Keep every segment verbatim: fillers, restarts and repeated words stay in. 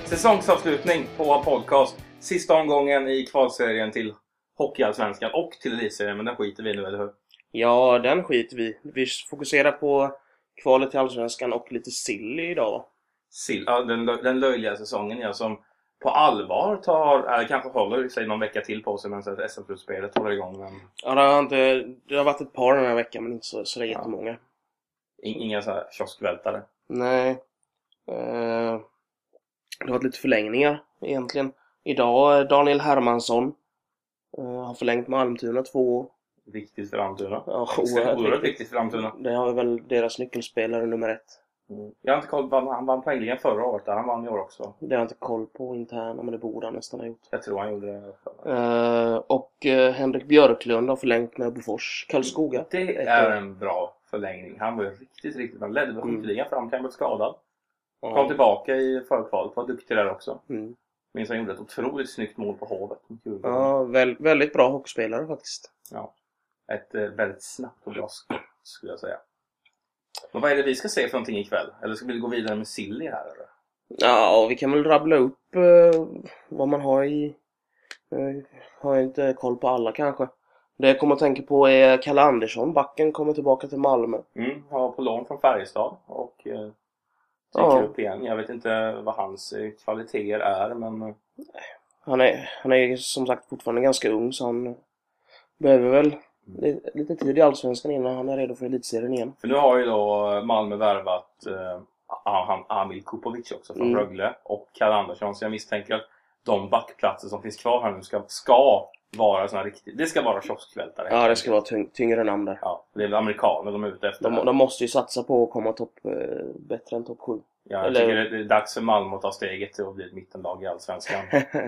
Säsongsavslutning på podcast. Sista omgången i kvalserien till Hockeyallsvenskan och till Elitserien, men den skiter vi nu, eller hur? Ja, den skiter vi. Vi fokuserar på kvalet till Allsvenskan och lite silly idag. Sill, ja, den, den löjliga säsongen, ja, som på allvar tar, eller kanske håller sig någon vecka till på sig, men så att S M-slutspelet håller igång. Men... Ja, det har, inte, det har varit ett par den här veckan, men inte så, så det är jättemånga. Ja. Inga så här kioskvältare. Nej. Eh, det har varit lite förlängningar egentligen. Idag Daniel Hermansson eh, har förlängt med Almtuna två år. Viktigt för Almtuna. Ja, oerhört viktigt. viktigt för Almtuna. Det har väl deras nyckelspelare nummer ett. Mm. Jag har inte koll på, han vann poängligen förra året, där han vann i år också. Det har jag inte koll på interna, men det borde han nästan ha gjort. Jag tror han gjorde det. Uh, och uh, Henrik Björklund har förlängt med Bofors Karlskoga. Det är en bra förlängning. Han var ju riktigt, riktigt, han ledde med skytteligan fram, kan bli skadad. Ja. Kom tillbaka i förkvalet, var duktig där också. Mm. Minns han gjorde ett otroligt snyggt mål på Hovet. Ja, väl, väldigt bra hockeyspelare faktiskt. Ja, ett eh, väldigt snabbt och bra skott, skulle jag säga. Men vad är det vi ska se för någonting ikväll? Eller ska vi gå vidare med silly här, eller? Ja, vi kan väl rabbla upp uh, vad man har i... Uh, har jag inte koll på alla kanske. Det jag kommer att tänka på är Kalle Andersson. Backen kommer tillbaka till Malmö. Mm, han var på lån från Färjestad och uh, dyker ja. upp igen. Jag vet inte vad hans uh, kvaliteter är, men... Uh... Han är, han är som sagt fortfarande ganska ung, så han behöver väl mm. lite tid i Allsvenskan innan han är redo för Elitserien igen. För nu har ju då Malmö värvat uh, han, Amil Kupovic också från mm. Rögle och Kalle Andersson, så jag misstänker att de backplatser som finns kvar här nu ska, ska vara såna riktigt, det ska vara kioskvältare. Ja, det ska vara tyng, tyngre namn där. Ja, det är amerikaner de är ute efter. De, de måste ju satsa på att komma topp, eh, bättre än topp sju. Ja, jag Eller... tycker det är dags för Malmö att ta steget till att bli ett mittenlag i Allsvenskan.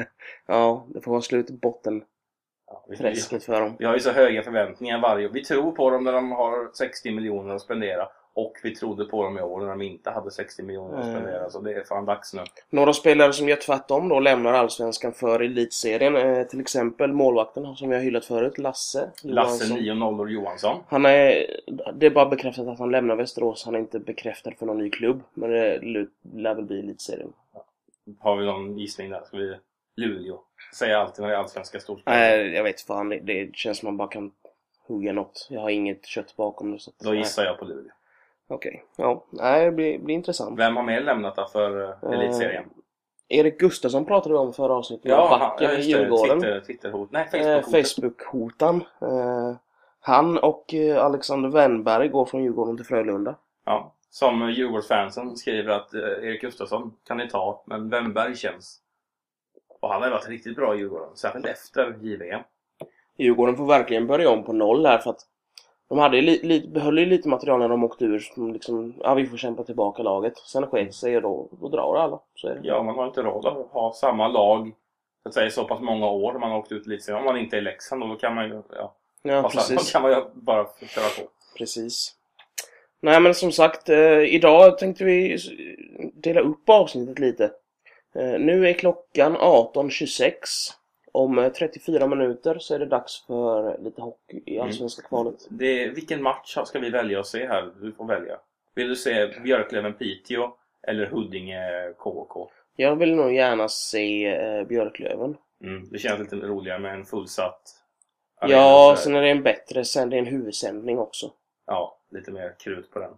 Ja, det får vara slut i botten. Ja, vi, träsket för dem. Vi har ju så höga förväntningar varje år. Vi tror på dem när de har sextio miljoner att spendera. Och vi trodde på dem i år när de inte hade sextio miljoner att spendera. Mm. Så det är fan dags nu. Några spelare som gör tvärtom då lämnar Allsvenskan för Elitserien. Eh, till exempel målvakten som vi har hyllat förut, Lasse Lasse nio noll Johansson. Han är, det är bara bekräftat att han lämnar Västerås. Han är inte bekräftad för någon ny klubb. Men det lär väl bli Elitserien. Ja. Har vi någon gissning där? Ska vi Luleå? Säger alltid när det är allsvenska storspel. Nej, jag vet fan. Det, det känns som man bara kan hugga något. Jag har inget kött bakom det. Så att, då gissar jag på Luleå. Okej, okay. Ja, nej, det blir, blir intressant. Vem har mer lämnat då för uh, Elitserien? Uh, Erik Gustafsson pratade vi om förra avsnittet. Ja, backen i Djurgården. Twitter, Twitterhot. Nej, Facebook-hotan. Uh, Facebook-hotan. Uh, han och uh, Alexander Wennberg går från Djurgården till Frölunda. Ja, som Djurgårdsfansen skriver att uh, Erik Gustafsson kan ni ta, men Wennberg känns. Och han har varit riktigt bra i Djurgården, särskilt efter J V M. Djurgården får verkligen börja om på noll här, för att de hade li- li- behöll ju lite material när de åkte ur. Som liksom, ja, vi får kämpa tillbaka laget. Sen sket sig och då, då drar alla. Så är det. Ja, man har inte råd att ha samma lag så att säga, så pass många år. Man har åkt ut lite sen. Om man inte är i Leksand, då kan man ju ja, ja, passa, då kan man ju bara köra på. Precis. Nej, men som sagt, eh, idag tänkte vi dela upp avsnittet lite. Eh, nu är klockan arton tjugosex. Om trettiofyra minuter så är det dags för lite hockey i allsvenska mm. kvalet. Det är, vilken match ska vi välja att se här? Du får välja. Vill du se Björklöven-Piteå eller Huddinge-K H K? Jag vill nog gärna se eh, Björklöven. Mm. Det känns lite roligare med en fullsatt arena. Ja, sen är det en bättre, sen det är en huvudsändning också. Ja, lite mer krut på den.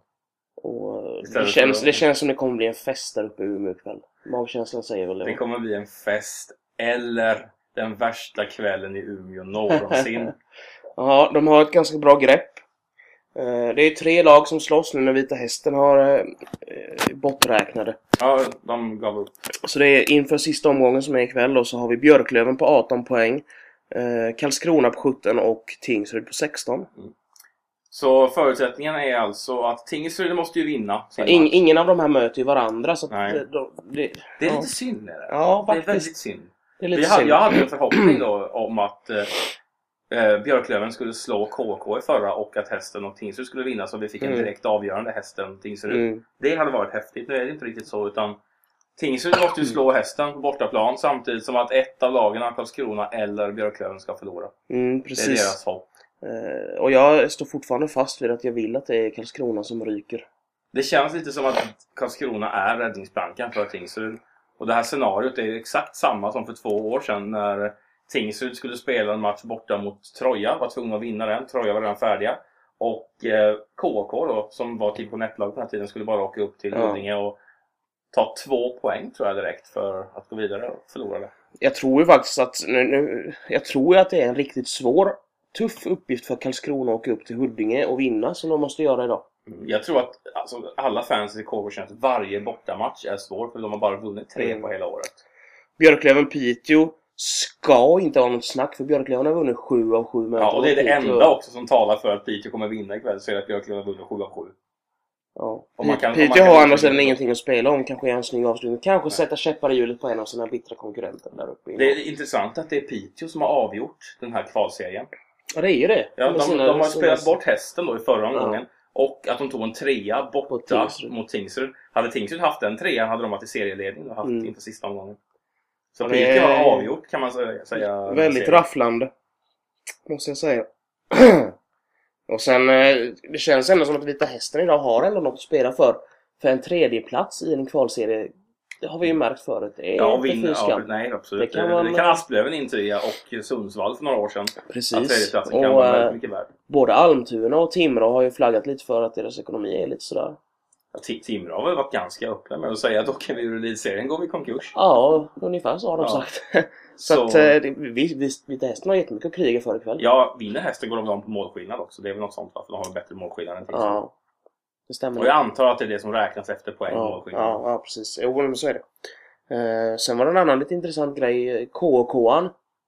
Och det känns, det känns som det kommer bli en fest där uppe i Umeå ikväll. Magkänslan säger väl det. Det kommer bli en fest eller den värsta kvällen i Umeå någonsin. Ja, de har ett ganska bra grepp. Det är tre lag som slåss nu när Vita Hästen har borträknade. Ja, de gav upp. Så det är inför sista omgången som är ikväll då, så har vi Björklöven på arton poäng. Karlskrona på sjutton och Tingsryd på sexton. Mm. Så förutsättningarna är alltså att Tingsryd måste ju vinna. In, ingen av de här möter ju varandra. Så Nej. Det, de, det, det är ja. lite synd. Är det? Ja, faktiskt. Det är väldigt synd. Det är lite Vi hade, synd. jag hade en förhoppning då om att eh, Björklöven skulle slå K K i förra och att Hästen och Tingsryd skulle vinna, så vi fick en direkt avgörande Hästen Tingsryd. Mm. Det hade varit häftigt. Nu är det inte riktigt så, utan Tingsryd måste ju slå Hästen på bortaplan samtidigt som att ett av lagen, Karlskrona eller Björklöven, ska förlora. Mm, precis. Det är deras hopp. Uh, och jag står fortfarande fast vid att jag vill att det är Karlskrona som ryker. Det känns lite som att Karlskrona är räddningsplankan för Tingsryd. Och det här scenariot är exakt samma som för två år sedan när Tingsryd skulle spela en match borta mot Troja. Var tvungen att vinna den. Troja var redan färdiga. Och eh, K K då, som var typ på nettlag på den här tiden, skulle bara åka upp till Ja. Huddinge och ta två poäng tror jag direkt för att gå vidare och förlora det. Jag tror ju faktiskt att nu, nu, jag tror ju att det är en riktigt svår, tuff uppgift för Karlskrona att åka upp till Huddinge och vinna som de måste göra idag. Jag tror att alltså, alla fans i K K känner att varje bortamatch är svår för de har bara vunnit tre Mm. på hela året. Björklöven-Piteå ska inte ha något snack för Björklöven har vunnit sju av sju möten. Ja, och det är det Piteå- enda också som talar för att Piteå kommer vinna ikväll, så är det att Björklöven har vunnit sju av sju. Ja. Om man kan- om man Piteå kan har vinna andra sidan så. ingenting att spela om. Kanske är en snygg avslutning. Kanske sätta käppar i hjulet på en av sina bittra konkurrenter där uppe. Det är intressant att det är Piteå som har avgjort den här kvalserien. Ja, det är ju det. Ja, Med de, sina- de har sina- spelat bort hästen då i förra Ja. omgången. Och att de tog en trea Mot borta Tingsryd. mot Tingsryd. Hade Tingsryd haft den trean hade de varit i serieledning och haft Mm. inför sista omgången. Så Ja, det Piteå är- har avgjort kan man säga. säga Väldigt serien. rafflande. Måste jag säga. Och sen, eh, det känns ändå som att Vita Hästen idag har ändå något att spela för. För en tredje plats i en kvalserie, det har vi ju märkt förut. Det är Ja, inte vinna, fy skam. ja, nej absolut. Det Det kan kan, man- det kan Asplöven intyga och Sundsvall för några år sedan. Att Precis. tredjeplatsen kan Och vara eh, väldigt mycket värd. både Almtuna och Timrå har ju flaggat lite för att deras ekonomi är lite sådär. Ja, Ti- Timrå har väl varit ganska öppna med att säga att då kan vi ur elitserien går vi i konkurs. Ja, ungefär så har de Ja. sagt. så Så- att eh, det, vi, vi, Vita Hästen har jättemycket att kriga för ikväll. Ja, vinner hästen går de om på målskillnad också. Det är väl något sånt va? För de har en bättre målskillnad än Tingsryd. Ja, det stämmer. Och jag antar att det är det som räknas efter poäng och Ja, målskillnad. ja, ja, precis. Jo, men så är det. Eh, sen var det en annan lite intressant grej. K K-an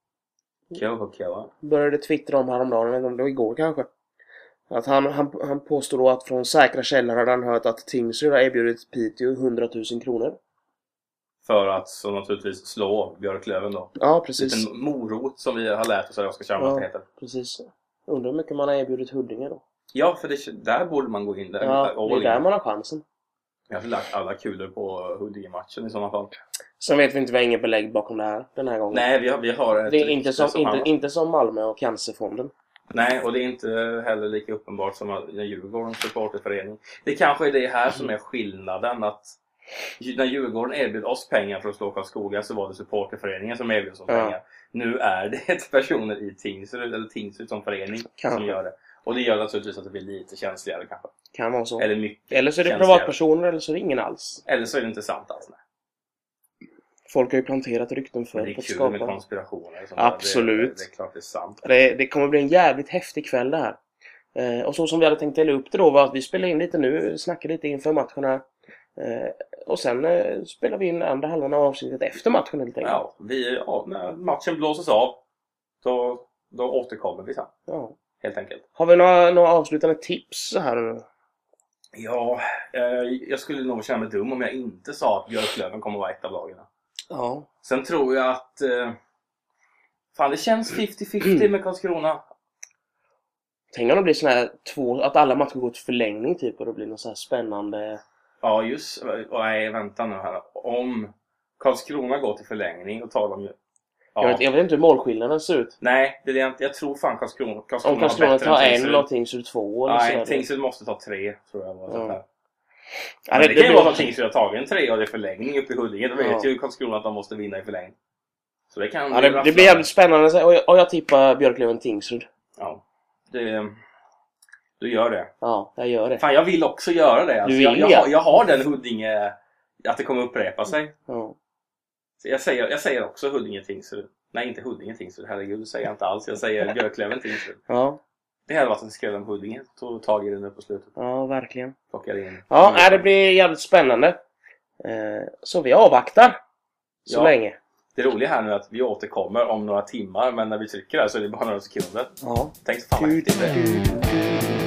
Kul, kul, kul. började twittra om häromdagen, jag vet inte om det var igår kanske. Att han, han, han påstod då att från säkra källor hade han hört att Tingsryd har erbjudit Piteå hundratusen kronor. För att så naturligtvis slå Björklöven då. Ja, precis. En morot som vi har lärt oss att Oskarshamn Ja. att det heter. Precis. Undrar hur mycket man har erbjudit Huddinge då. Ja, för det, där borde man gå in. Där, Ja, all det är in. där man har chansen. Jag har lagt alla kulor på Huddinge-matchen i sådana fall. Sen vet vi inte, vi har inget belägg bakom det här den här gången. Nej, vi har, vi har ett det är inte rykte som, inte, annars. inte som Malmö och Cancerfonden. Nej, och det är inte heller lika uppenbart som när Djurgårdens supporterförening. Det kanske är det här som är skillnaden. Att när Djurgården erbjöd oss pengar för att slå Karlskoga så var det supporterföreningen som erbjöd oss Ja. pengar. Nu är det personer i Tingsryd eller Tingsryd som förening Kanske. som gör det. Och det gör naturligtvis att det blir lite känsligare kanske. Kan vara så. Eller mycket Eller så är det känsligare. privatpersoner eller så är det ingen alls. Eller så är det inte sant alls. Nej. Folk har ju planterat rykten för Men det är att kul med skapa. konspirationer. och sånt Absolut. där. Det, det är klart det är sant. Det, det kommer bli en jävligt häftig kväll det här. Eh, och så som vi hade tänkt dela upp det då var att vi spelar in lite nu, snackar lite inför matchen här. Eh, och sen eh, spelar vi in andra halvan av avsnittet efter matchen helt enkelt. Ja, vi, ja, när matchen blåses av då, då återkommer vi sen. Ja. Helt enkelt. Har vi några, några avslutande tips så här? Ja, eh, jag skulle nog känna mig dum om jag inte sa att Björklöven kommer att vara ett av lagen. Ja. Sen tror jag att eh, fan, det känns femtio femtio med Karlskrona. Tänk om det blir sån här två, att alla matcher går till förlängning typ och det blir något så här spännande. Ja, just. Nej, vänta nu här. Om Karlskrona går till förlängning och tar de ju. Ja. Jag, vet, jag vet inte hur målskillnaden ser ut. Nej, det är det jag inte. Jag tror fan Karlskrona, Karlskrona Om Karlskrona har bättre tar än en Tingsryd. och Tingsryd två eller Nej, sådär. Tingsryd måste ta tre, tror jag. Var Ja. ja. Ja, Men det, det, det kan ju blir- vara att Tingsryd har tagit en tre och det är förlängning uppe i Huddinge. Då vet Ja. ju Karlskrona att de måste vinna i förlängning. Så det kan Ja, det, det blir jävligt spännande. Och jag, och jag tippar Björklöven Tingsryd. Ja, det, du gör det. Ja, jag gör det. Fan, jag vill också göra det. Alltså, Du vill jag, jag, det? har, jag har den Huddinge, att det kommer upprepa sig. Ja. Så jag, säger, jag säger också Huddinge Tingsryd. Nej, inte Huddinge Tingsryd. Herregud, det säger jag inte alls. Jag säger Björklöven Tingsryd. Ja, Det hade varit en skräll om Huddinge. Tog tag i den nu på slutet. ja, verkligen. Plockade in. Ja, nej, det blir jävligt spännande. Eh, så vi avvaktar. Så Ja. länge. Det roliga här nu är att vi återkommer om några timmar. Men när vi trycker här så är det bara några sekunder. Ja. Tänk så fan vad häftigt det är.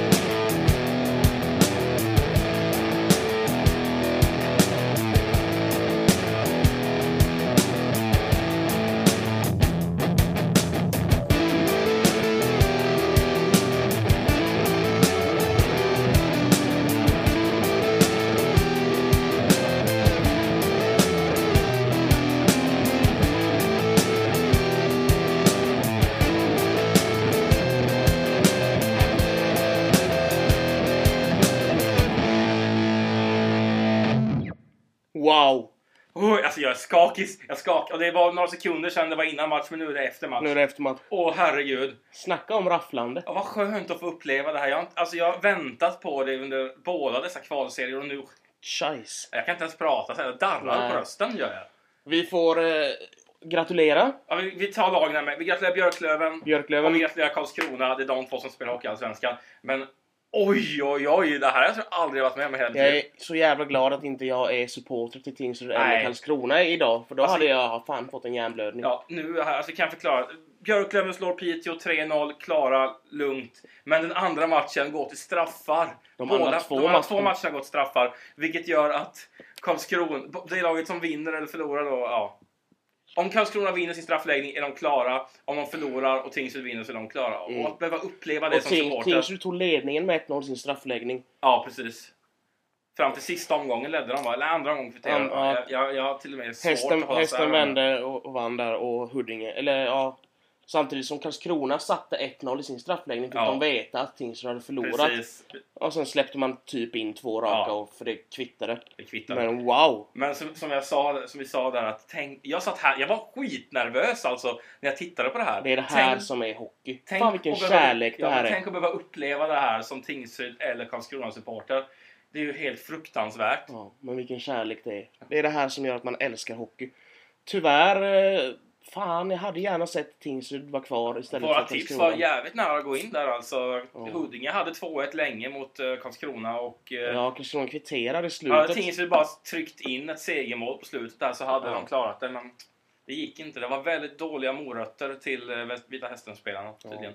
Wow! Oh, alltså jag är skakig. Jag skak. Och det var några sekunder sedan det var innan match, men nu är det efter match. Nu är det efter match. Åh, herregud. Snacka om rafflande. Ja, vad skönt att få uppleva det här. Jag har, inte- alltså jag har väntat på det under båda dessa kvalserier och nu... Scheisse. Jag kan inte ens prata, så jag darrar Nej. på rösten gör jag. Vi får eh, gratulera. Ja, vi, vi tar lagen här med. Vi gratulerar Björklöven. Björklöven. Och vi gratulerar Karlskrona. Det är de två som spelar hockey i Allsvenskan. Men oj, oj, oj. Det här har jag tror jag aldrig varit med om i hela Jag är livet. så jävla glad att inte jag är supporter till Tingsryd eller Nej. Karlskrona idag. För då Alltså- hade jag fan fått en hjärnblödning. Ja, nu här, alltså, kan jag förklara. Björklöven slår Piteå tre noll, klara, lugnt. Men den andra matchen går till straffar. De Båda, andra två de andra matcherna. två matcherna går till straffar. Vilket gör att Karlskrona, det laget som vinner eller förlorar då, ja. Om Karlskrona vinner sin straffläggning är de klara. Om de förlorar och Tingsryd vinner så är de klara. Mm. Och att behöva uppleva det Och som Ting- supporter. Tingsryd tog ledningen med ett noll sin straffläggning. Ja, precis. Fram till sista omgången ledde de, va? Eller andra omgången för Ja, ja. jag, jag, jag har till och med svårt Hästen, att hålla hästen isär. vände och, och vann där och Huddinge, eller ja, samtidigt som Karlskrona satte ett noll i sin straffläggning fick Ja. de veta att Tingsryd hade förlorat. Precis, Och sen släppte man typ in två raka Ja. och för det kvittade. det kvittar. Men wow! Men som, som jag sa, som vi sa där att tänk, jag satt här, jag var skitnervös alltså när jag tittade på det här. Det är det här tänk, som är hockey. tänk Fan vilken att behöva- kärlek det ja, här men är. Tänk att behöva uppleva det här som Tingsryd eller Karlskrona-supporter. Det är ju helt fruktansvärt. Ja, men vilken kärlek det är. Det är det här som gör att man älskar hockey. Tyvärr, eh, fan jag hade gärna sett Tingsryd vara kvar istället Våra för tips Karlskrona. var jävligt nära att gå in där alltså. Ja. Huddinge hade två ett länge mot uh, Karlskrona och... Uh, Ja, Karlskrona kvitterar i hade slutet. Tingsryd bara tryckt in ett segermål på slutet där så hade Ja. de klarat det. Men det gick inte. Det var väldigt dåliga morötter till uh, Vita Hästen-spelarna tydligen.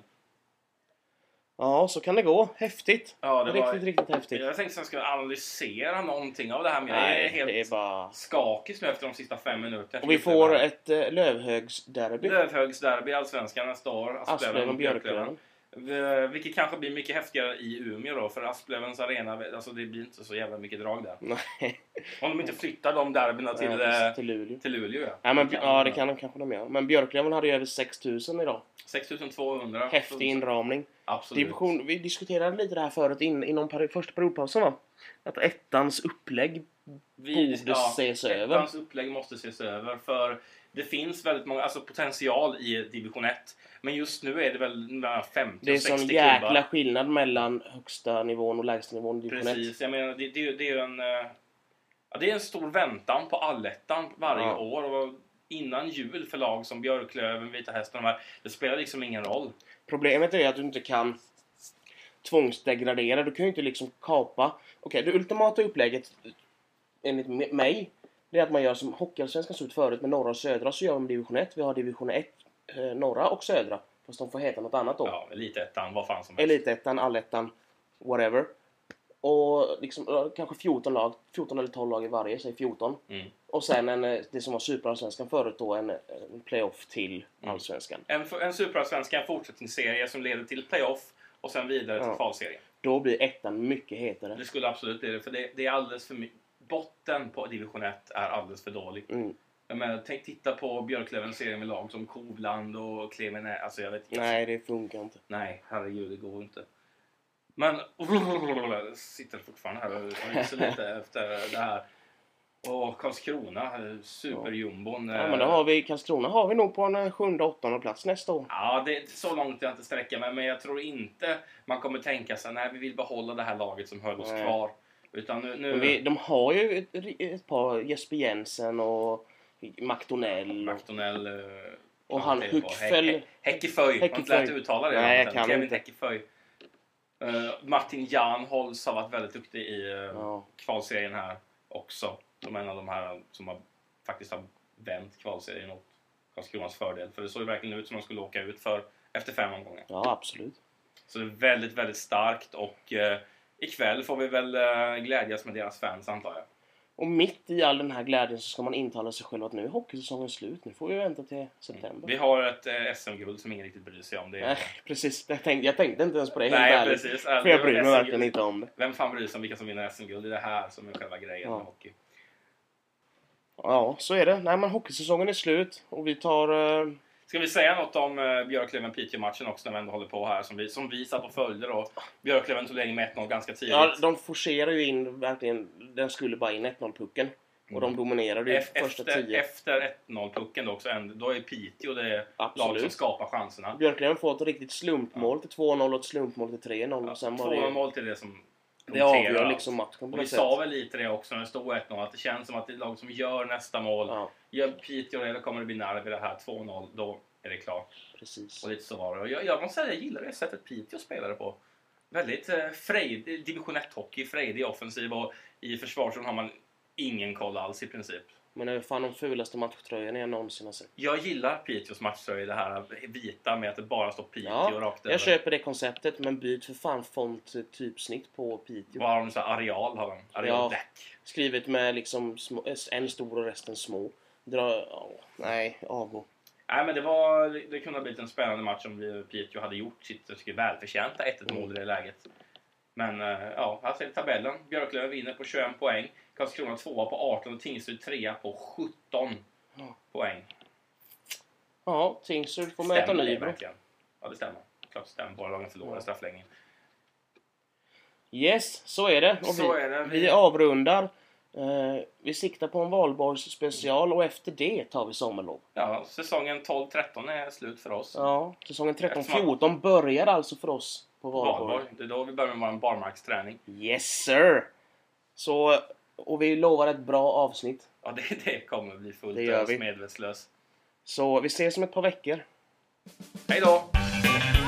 Ja, så kan det gå. Häftigt. Ja, det riktigt, var... riktigt häftigt. Jag tänkte att jag skulle analysera någonting av det här, men jag Nej, är helt det är bara... skakig nu efter de sista fem minuterna. Och vi får ett eh, Lövhögsderby. Lövhögsderby i Allsvenskan nästa år. Asplöven och Björklöven. V- Vilket kanske blir mycket häftigare i Umeå då, för Asplövens arena, alltså det blir inte så jävla mycket drag där. Nej, Om de inte flyttar de derbyna till, ja, eh, till Luleå. till Luleå. Ja, Ja, men, ja, det kan de kanske de göra. Men Björklöven hade ju över sex tusen idag. sex tusen tvåhundra. Häftig inramning. Absolut. Division, vi diskuterade lite det här förut in, inom peri, första periodpausen va? Att ettans upplägg Vi, borde ses över. Ettans upplägg måste ses över, för det finns väldigt många, alltså potential i division ett. Men just nu är det väl mellan femtio Det är och sextio sån klubbar. jäkla skillnad mellan högsta nivån och lägsta nivån i division ett. Precis, jag menar det, det, det är ju en eh, ja, det är en stor väntan på allettan varje Ja. år och innan jul för lag som Björklöven, Vita Hästen och de här, det spelar liksom ingen roll. Problemet är att du inte kan tvångsdegradera. Du kan ju inte liksom kapa. Okej, det ultimata upplägget enligt me- mig det är att man gör som Hockeyallsvenskan såg ut förut med norra och södra, så gör de division ett. Vi har division ett, eh, norra och södra. Fast de får heta något annat då. Ja, elitettan, vad fan som helst. Elitettan, allettan, whatever. Och liksom, eh, kanske fjorton lag, fjorton eller tolv lag i varje, säg fjorton. Mm. Och sen en, eh, det som var superallsvenskan förut då, en, en playoff till Mm. allsvenskan. En, en superallsvenska, en fortsättningsserie som leder till playoff och sen vidare till Ja. kvalserien. Då blir ettan mycket hetare. Det skulle absolut bli det, för det, det är alldeles för mycket. Botten på division ett är alldeles för dålig. Mm. Jag menar, tänk, titta på Björklövens serie med lag som Kovland och Clemen. Alltså jag vet inte. Nej, det funkar inte. Nej, herregud, det går inte. Men jag sitter fortfarande här och ryser lite efter det här. Och Karlskrona, superjumbon. Ja, men då har vi, Karlskrona har vi nog på en eh, sjunde, åttonde plats nästa år. Ja, det är så långt jag inte sträcker mig. Men jag tror inte man kommer tänka sig nej, vi vill behålla det här laget som höll oss Nej. kvar. Utan nu... nu... Men vi, de har ju ett, ett par, Jesper Jensen och McDonell. Och, McDonell... eh, och han tänker på. Huckfäll. He- He- Häckeföj. Har inte lärt Häckeföj. uttala det. Nej, jag namnet. kan Kevin inte. Häckeföj. Uh, Martin Janholz har varit väldigt duktig i uh, Ja. kvalserien här också. Som en av de här som har, faktiskt har vänt kvalserien åt Karlskronas fördel. För det såg ju verkligen ut som de skulle åka ut för efter fem omgångar. Ja, absolut. Så det är väldigt, väldigt starkt. Och uh, ikväll får vi väl uh, glädjas med deras fans, antar jag. Och mitt i all den här glädjen så ska man intala sig själv att nu är hockeysäsongen slut. Nu får vi vänta till september. Vi har ett uh, S M-guld som ingen riktigt bryr sig om. Det är... Nej, precis. Jag tänkte, jag tänkte inte ens på det, helt Nej, ärligt. precis. För jag bryr mig verkligen inte om det. Vem fan bryr sig om vilka som vinner S M-guld? Det är det här som är själva grejen Ja. med hockey. Ja, så är det. Nej, men hockeysäsongen är slut. Och vi tar... eh, Ska vi säga något om uh, Björklöven-Piteå-matchen också när vi ändå håller på här som vi, som vi satt och följde då. Björklöven tog ledning med ett noll ganska tidigt. Ja, de forcerar ju in verkligen. Den skulle bara in ett noll-pucken. Och de dominerade ju efter, första tio. Efter ett noll-pucken då också. Då är Piteå det lag som skapar chanserna. Björklöven får ett riktigt slumpmål ja. till två noll och ett slumpmål till tre noll. Ja, och sen två noll till det som det avgör liksom matchen. Och vi sa väl lite det också när det stod ett noll. Att det känns som att det är lag som gör nästa mål. Ja. Gör Piteå det, då kommer det bli nära vid det här två noll. Då är det klart. Precis. Och lite så var det. Och jag, jag måste säga jag gillar det sättet Piteå spelade på. Väldigt eh, frejd, division ett-hockey, frejdig offensiv och i försvarsron har man ingen koll alls i princip. Men det är fan de fulaste matchtröjorna jag någonsin har sett. Jag gillar Piteås matchtröjor, det här vita med att det bara står Piteå ja, rakt över. Jag köper det konceptet, men byt för fan font typsnitt på Piteå. Vad har de så areal har de? Areal ja, däck. Skrivit med liksom små, en stor och resten små. Dra, oh, nej, avgå. Nej, men det var det kunde ha blivit en spännande match om vi, Piteå hade gjort sitt tycker, välförtjänta ett ett mål i det läget. Men ja, här ser tabellen. Björklöven vinner på tjugoen poäng. Karlskrona tvåa på arton och Tingsryd trea på sjutton ja. poäng. Ja, Tingsryd får möta Nybro. Ja, det stämmer. Klart det stämmer. Båda lagen förlorar ja. strafflängden. Yes, så är det. Och så vi, är det. Vi... vi avrundar. Uh, vi siktar på en valborgs special och efter det tar vi sommarlov. Ja, säsongen tolv tretton är slut för oss. Ja, säsongen tretton fjorton börjar alltså för oss på valborg. valborg. Det är då vi börjar med vår barmarksträning. Yes sir! Så, och vi lovar ett bra avsnitt. Ja, det, det kommer bli fullt ös medvetslös. Så vi ses om ett par veckor. Hej då!